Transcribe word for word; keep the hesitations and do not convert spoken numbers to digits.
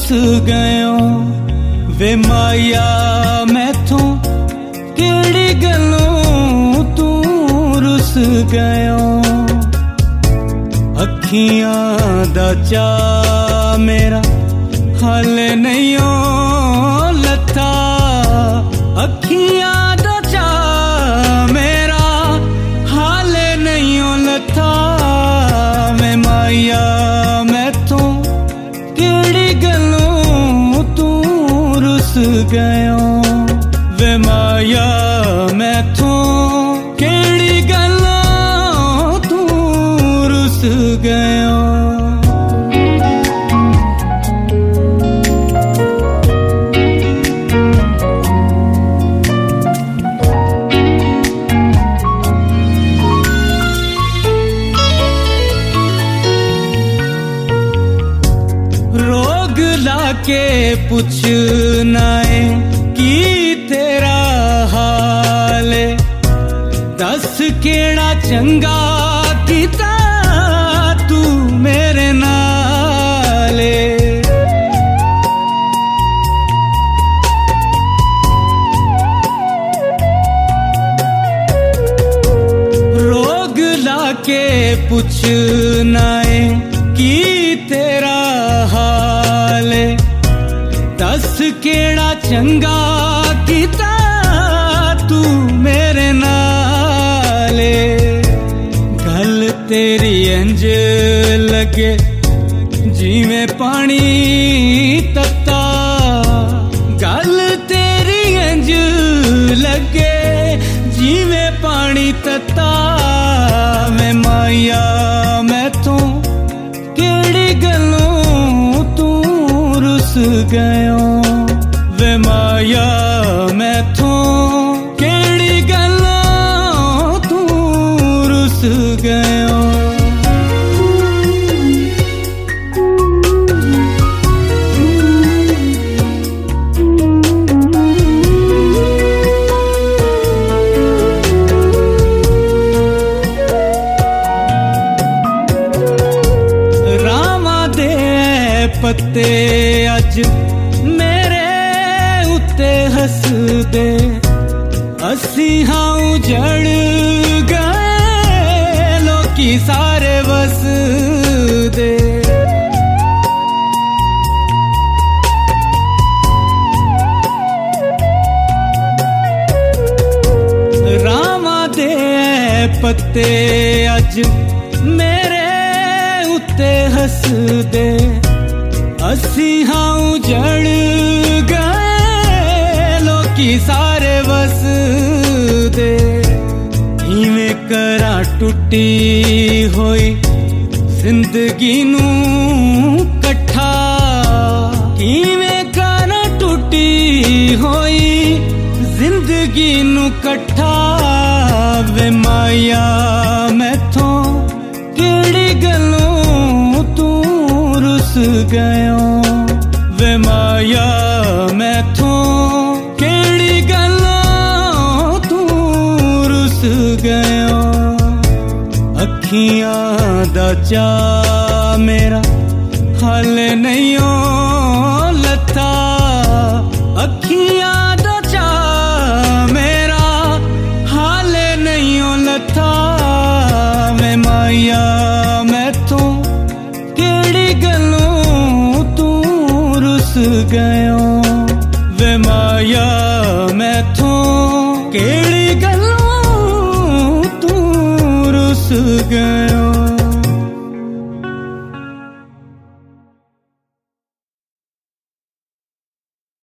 गयो वे माया मैथों केड़ी गलों तू रुस गयो। अखियां दा चा मेरा हाले नहीं लथा, अखियां दा चा मेरा हाले नहीं लथा। मैं माया मैथों केड़ी गलों तू रुस गयो वे माया मैथों केड़ी गलों तू रुस गयो। रोग लाके पूछना है की तेरा हाल, दस केड़ा चंगा कीता तू मेरे नाले। रोग लाके पूछना है की तेरा हाल, दस केड़ा चंगा कीता तू मेरे नाले। गल तेरी इंज लगे जिवें पानी तत्ता, गल तेरी इंज लगे जिवें पानी तत्ता। मैं माया मैथों केड़ी गलों तू रुस गयो वे माया मैथों केड़ी गलों तू रुस गयो। पत्ते अज मेरे उत्ते हस दे, असी हाँ उजड़ गए लोकी सारे बस दे। रामा दे पत्ते अज मेरे उत्ते हस दे, असी हाँ उजड़ गए लोकी सारे बस दे। इवें करा टुटी होई जिंदगी नू कट्ठा, इवें करा टुटी होई जिंदगी नू कट्ठा। वे माया मैथों केड़ी गलों तू रुस गयो वे माया मैथों केड़ी गलों तू रुस गयो। अखियां दा चा मेरा हाले नहीं लथा, अखियां दा चा मेरा हाले नहीं लथा। मैं माया मैथों केड़ी गलों तू रुस गयो वे माया मैथों केड़ी गलों तू रुस गयो।